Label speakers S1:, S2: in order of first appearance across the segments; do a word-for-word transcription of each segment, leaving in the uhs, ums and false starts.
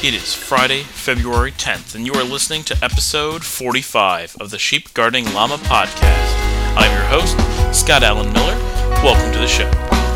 S1: It is Friday, February tenth, and you are listening to episode forty-five of the Sheep Guarding Llama podcast. I'm your host, Scott Allen Miller. Welcome to the show.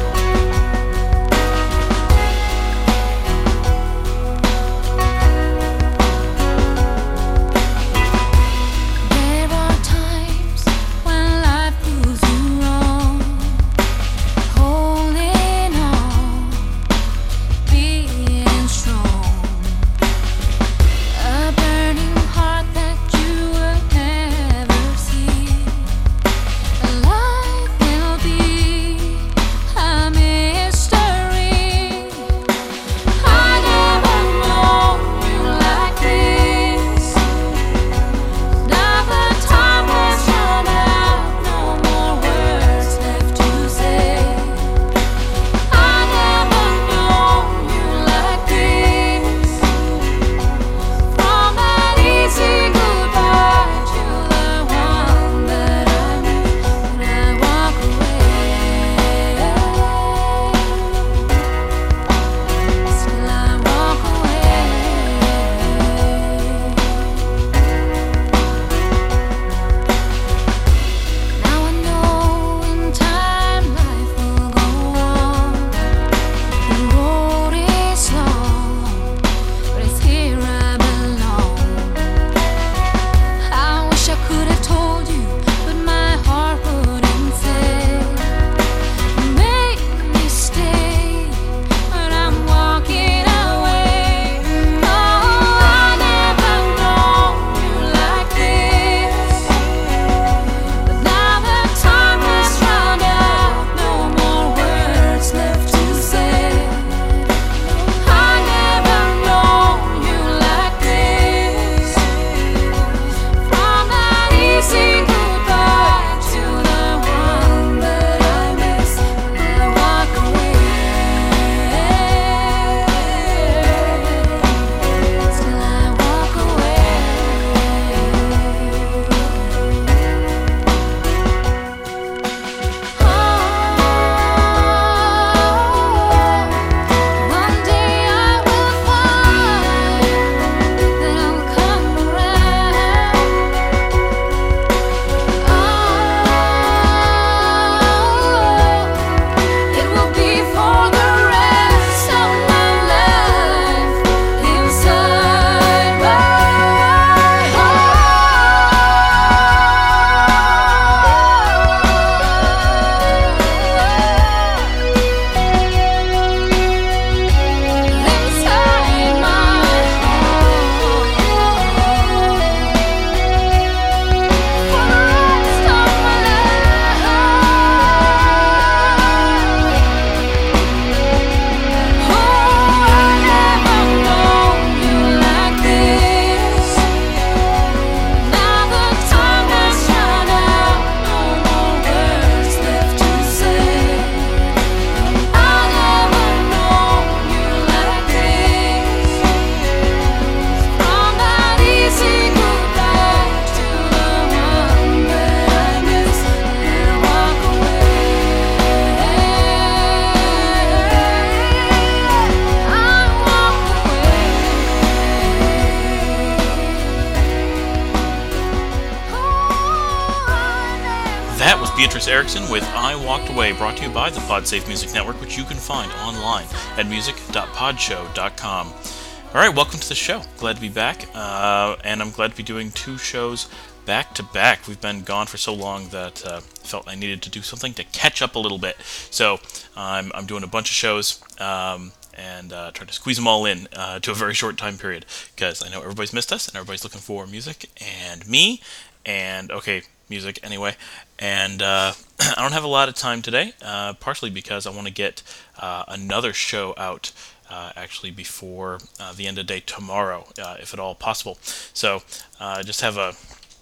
S1: That was Beatrice Erickson with I Walked Away, brought to you by the PodSafe Music Network, which you can find online at music dot podshow dot com. Alright, welcome to the show. Glad to be back, uh, and I'm glad to be doing two shows back to back. We've been gone for so long that I uh, felt I needed to do something to catch up a little bit. So I'm, I'm doing a bunch of shows, um, and uh, trying to squeeze them all in uh, to a very short time period, because I know everybody's missed us, and everybody's looking for music, and me, and, okay, music anyway, and uh, I don't have a lot of time today, uh, partially because I want to get uh, another show out uh, actually before uh, the end of the day tomorrow, uh, if at all possible. So I uh, just have a,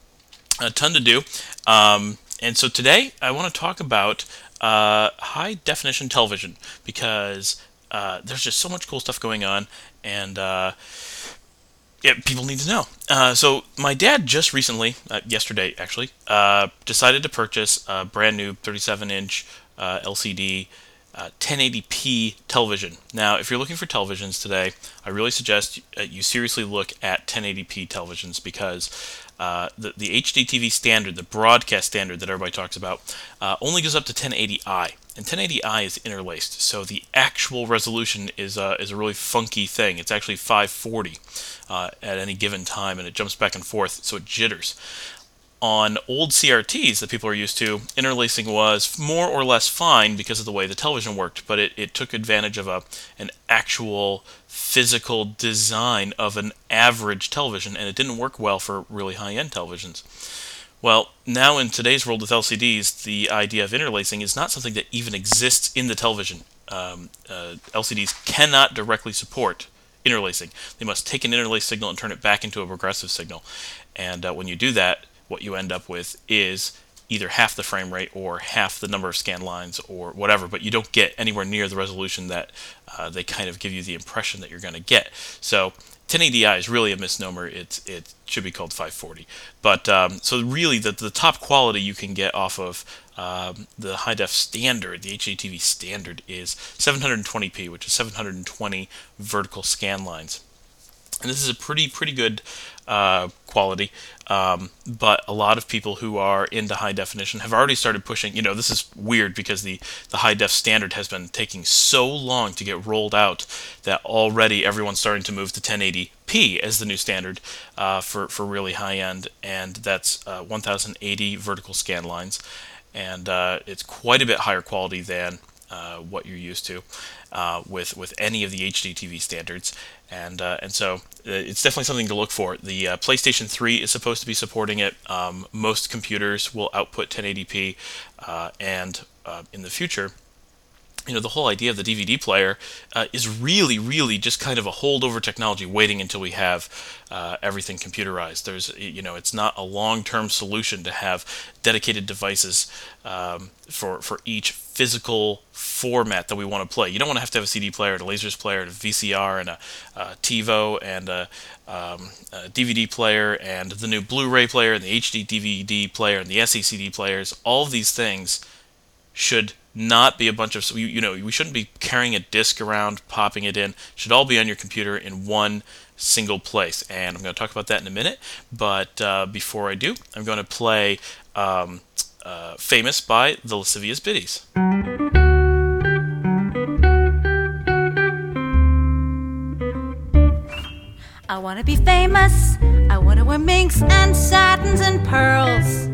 S1: a ton to do, um, and so today I want to talk about uh, high definition television, because uh, there's just so much cool stuff going on, and uh, yeah, people need to know. Uh, so my dad just recently, uh, yesterday actually, uh, decided to purchase a brand new thirty-seven inch uh, L C D uh, ten eighty p television. Now, if you're looking for televisions today, I really suggest uh, you seriously look at ten eighty p televisions, because uh, the, the H D T V standard, the broadcast standard that everybody talks about, uh, only goes up to ten eighty i. And ten eighty i is interlaced, so the actual resolution is, uh, is a really funky thing. It's actually five forty uh, at any given time, and it jumps back and forth, so it jitters. On old C R Ts that people are used to, interlacing was more or less fine because of the way the television worked, but it, it took advantage of a an actual physical design of an average television, and it didn't work well for really high-end televisions. Well, now in today's world with L C Ds, the idea of interlacing is not something that even exists in the television. Um, uh, L C Ds cannot directly support interlacing. They must take an interlaced signal and turn it back into a progressive signal. And uh, when you do that, what you end up with is either half the frame rate or half the number of scan lines or whatever, but you don't get anywhere near the resolution that uh, they kind of give you the impression that you're going to get. So ten eighty i is really a misnomer. It's, it should be called five forty. But um, so really the, the top quality you can get off of um, the high-def standard, the H D T V standard, is seven twenty p, which is seven hundred twenty vertical scan lines. And this is a pretty, pretty good uh, quality, um, but a lot of people who are into high definition have already started pushing. You know, this is weird because the, the high def standard has been taking so long to get rolled out that already everyone's starting to move to ten eighty p as the new standard uh, for, for really high end, and that's uh, one thousand eighty vertical scan lines, and uh, it's quite a bit higher quality than uh, what you're used to uh, with with any of the H D T V standards. And uh, and so uh, it's definitely something to look for. The uh, PlayStation three is supposed to be supporting it. Um, most computers will output ten eighty p, uh, and uh, in the future, you know, the whole idea of the D V D player uh, is really, really just kind of a holdover technology, waiting until we have uh, everything computerized. There's, you know, it's not a long-term solution to have dedicated devices um, for for each physical format that we want to play. You don't want to have to have a C D player, and a Laserdisc player, and a V C R, and a, a TiVo, and a, um, a D V D player, and the new Blu-ray player, and the H D D V D player, and the S A C D players. All of these things should not be a bunch of, you know, we shouldn't be carrying a disc around, popping it in. It should all be on your computer in one single place. And I'm going to talk about that in a minute. But uh, before I do, I'm going to play um, uh, Famous by the Lascivious Biddies.
S2: I want to be famous. I want to wear minks and satins and pearls.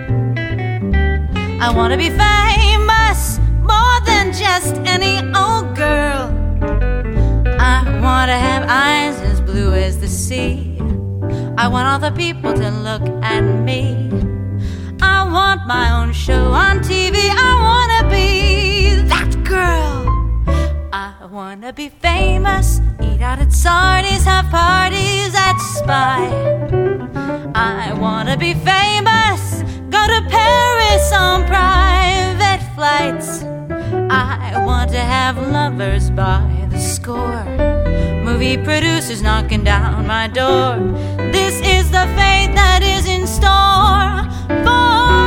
S2: I want to be famous, more than just any old girl. I want to have eyes as blue as the sea. I want all the people to look at me. I want my own show on T V. I want to be that girl. I want to be famous, eat out at Sardi's, have parties at Spy. I want to be famous, go to Paris on private flights. I want to have lovers by the score, movie producers knocking down my door. This is the fate that is in store for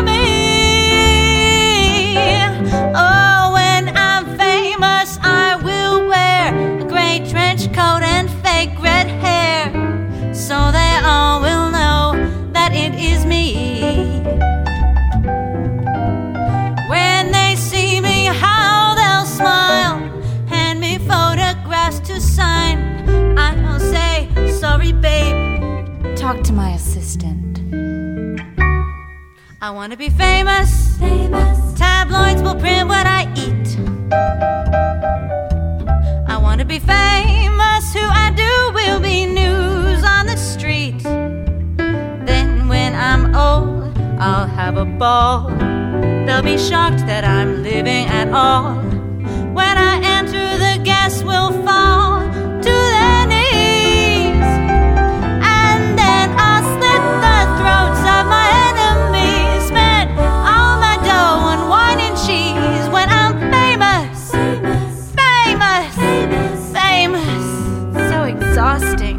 S2: me. Oh, when I'm famous, I will wear a gray trench coat and fake red hair, so they all will know that it is me. When they see me, how they'll smile, hand me photographs to sign. I'll say, sorry babe, talk to my assistant. I want to be famous, famous. Tabloids will print what I eat. I want to be famous, who I do will be news on the street. Then when I'm old, I'll have a ball. They'll be shocked that I'm living at all. When I enter, the guests will fall to their knees, and then I'll slit the throats of my enemies, spend all my dough on wine and cheese. When I'm famous, famous, famous, famous, so exhausting.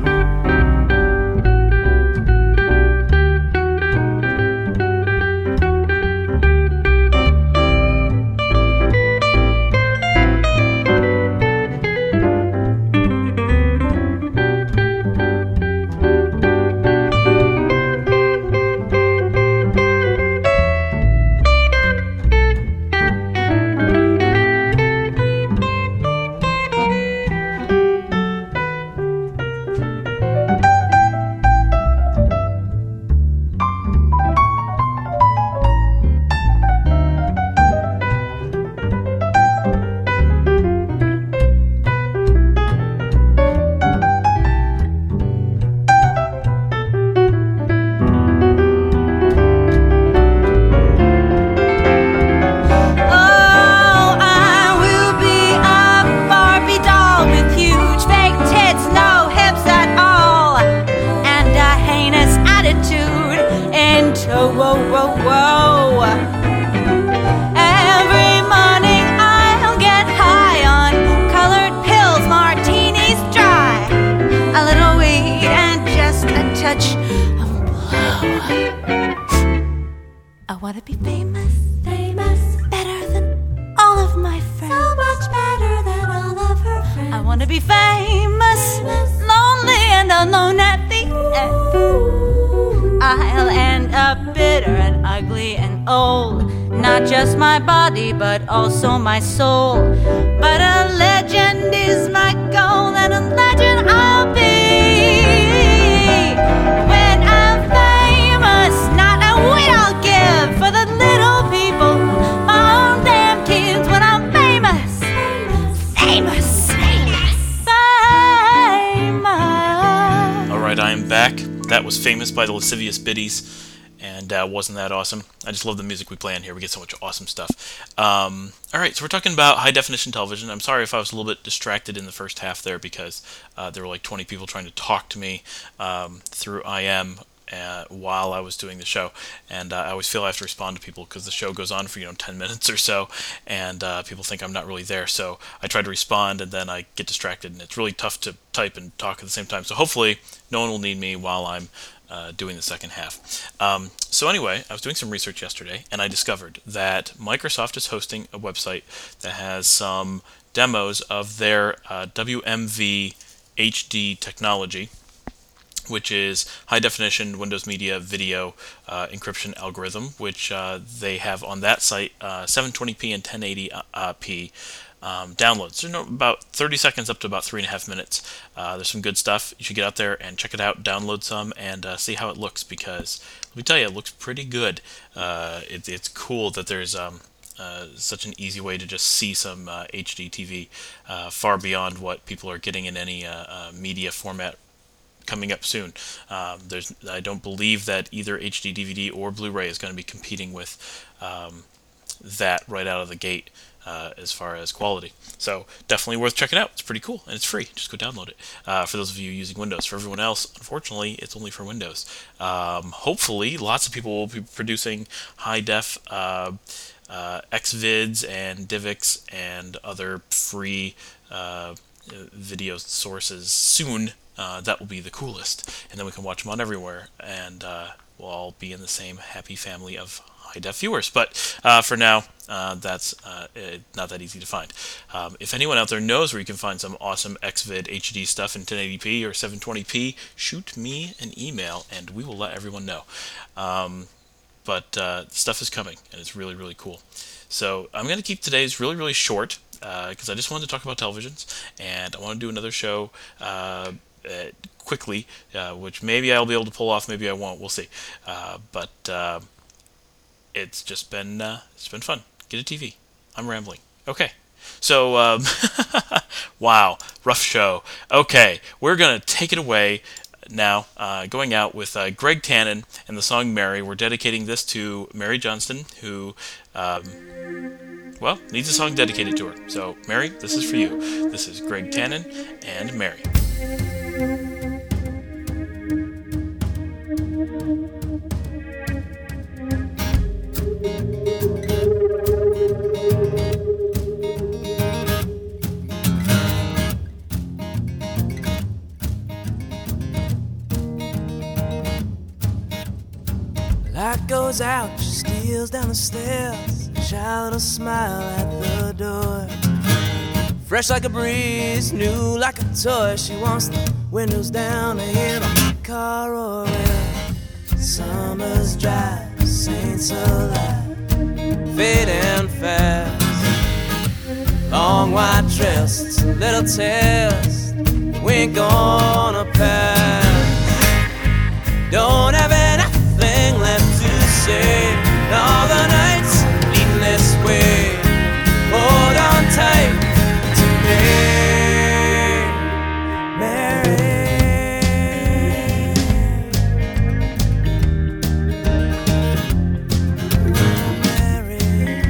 S2: touch of blue. I wanna be famous, famous, better than all of my friends. So much better than all of her friends. I wanna be famous, famous, lonely and alone at the end. I'll end up bitter and ugly and old. Not just my body, but also my soul. But a legend is my goal, and a legend I'll be. When I'm famous, not a whit I'll give for the little people, my own damn kids. When I'm famous, famous, famous, famous.
S1: All right, I am back. That was Famous by the Lascivious Biddies. And uh, wasn't that awesome? I just love the music we play on here. We get so much awesome stuff. Um, all right, so we're talking about high-definition television. I'm sorry if I was a little bit distracted in the first half there because uh, there were like twenty people trying to talk to me um, through I M uh, while I was doing the show. And uh, I always feel I have to respond to people because the show goes on for, you know, ten minutes or so, and uh, people think I'm not really there. So I try to respond, and then I get distracted, and it's really tough to type and talk at the same time. So hopefully no one will need me while I'm Uh, doing the second half. Um, so anyway, I was doing some research yesterday, and I discovered that Microsoft is hosting a website that has some demos of their uh, W M V H D technology, which is high definition Windows Media Video uh, encryption algorithm, which uh, they have on that site, uh, seven twenty p and ten eighty p. Um, downloads. They're about thirty seconds up to about three and a half minutes. Uh, there's some good stuff. You should get out there and check it out, download some, and uh, see how it looks, because let me tell you, it looks pretty good. Uh, it, it's cool that there's um, uh, such an easy way to just see some uh, H D T V, uh, far beyond what people are getting in any uh, uh, media format coming up soon. Um, there's, I don't believe that either H D D V D or Blu-ray is going to be competing with um, that right out of the gate. Uh, as far as quality. So definitely worth checking out. It's pretty cool, and it's free. Just go download it. Uh, for those of you using Windows. For everyone else, unfortunately, it's only for Windows. Um, hopefully, lots of people will be producing high-def uh, uh, Xvids and DivX and other free uh, video sources soon. Uh, that will be the coolest. And then we can watch them on everywhere, and uh, we'll all be in the same happy family of high-def viewers. But uh, for now, uh, that's uh, not that easy to find. Um, if anyone out there knows where you can find some awesome Xvid H D stuff in ten eighty p or seven twenty p, shoot me an email, and we will let everyone know. Um, but uh, stuff is coming, and it's really, really cool. So I'm going to keep today's really, really short, because uh, I just wanted to talk about televisions, and I want to do another show uh, uh, quickly, uh, which maybe I'll be able to pull off, maybe I won't, we'll see. Uh, but uh, it's just been uh, it's been fun. Get a T V. I'm rambling. Okay. So, um, wow, rough show. Okay, we're going to take it away now, uh, going out with uh, Greg Tannen and the song Mary. We're dedicating this to Mary Johnston, who, um, well, needs a song dedicated to her. So, Mary, this is for you. This is Greg Tannen and Mary.
S3: Light goes out, she steals down the stairs, a child a smile at the door. Fresh like a breeze, new like a toy. She wants the windows down to hear the car roar. Summer's dry, saints alive, fading fast. Long white dress, little test, we ain't gonna pass. Don't have anything left to say. All the nights leading this way. Hold on tight to me, Mary. Mary.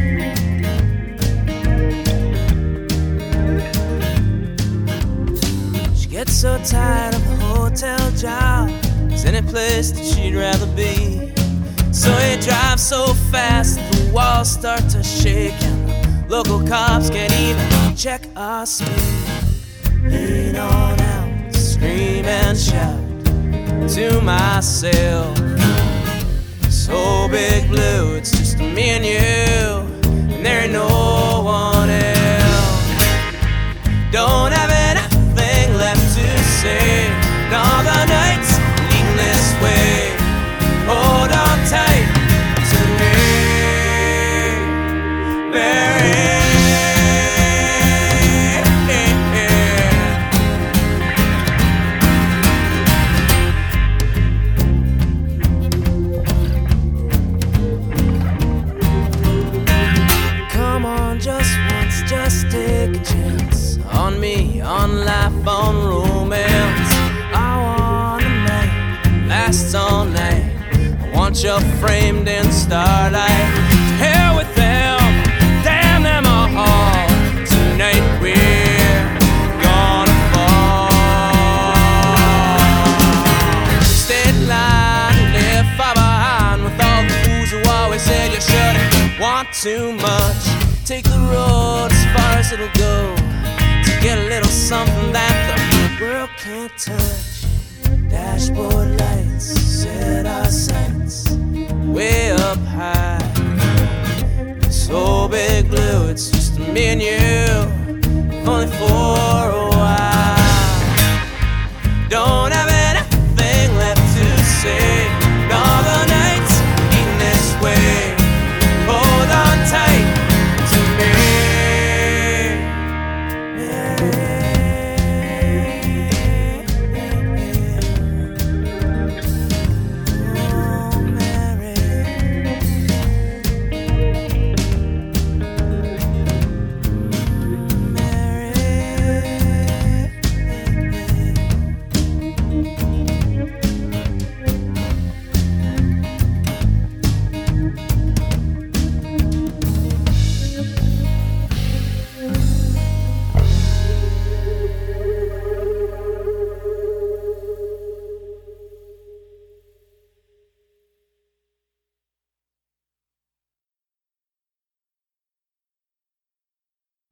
S3: She gets so tired of the hotel job. There's any place that she'd rather be. So he drives so fast the walls start to shake, and the local cops can't even check our speed. Lean on out, scream and shout, to myself. So big blue, it's just me and you, and there ain't no one else. Don't have anything left to say, and all the nights leading this way. Hold on tight to me, Mary. Just take a chance on me, on life, on romance. I want a night, lasts all night. I want you framed in starlight. To hell with them, damn them all. Tonight we're gonna fall. State line, live far behind with all the fools who always said you shouldn't want too much. Take the road as far as it'll go to get a little something that the world can't touch. Dashboard lights set our sights way up high. So big blue, it's just me and you, only for a while. Don't